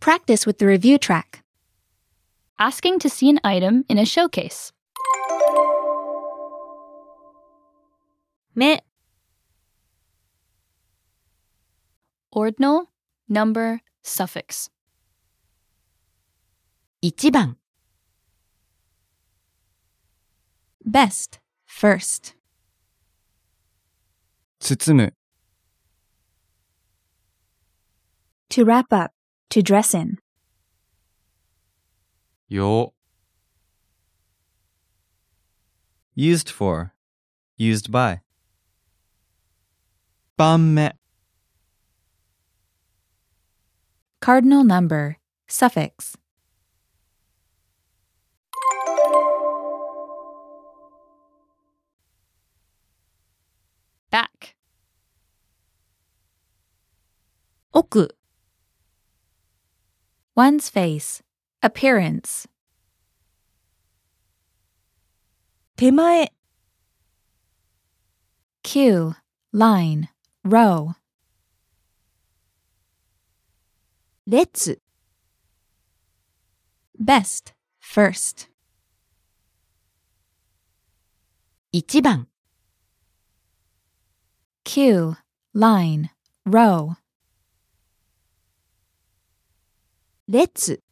practice with the review track. Asking to see an item in a showcase. 目 Ordinal, number, suffix. 1番 Best, first. 包む To wrap up, to dress in. 用 used for, used by 番目 Cardinal number, suffix. Back. 奥 One's face, appearance. 手前 Queue, line, row. 列 Best, first. 1番 Queue, line, row. 列